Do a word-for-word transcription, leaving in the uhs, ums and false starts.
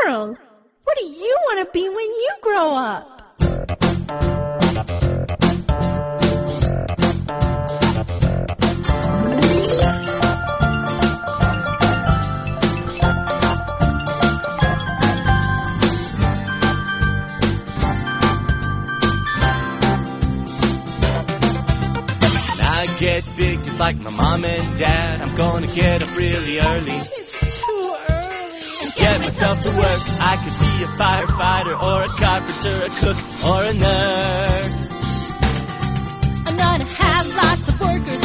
world. What do you want to be when you grow up? Get big just like my mom and dad. I'm gonna get up really early. It's too early. And get myself to work. I could be a firefighter or a carpenter, a cook or a nurse. I'm gonna have lots of workers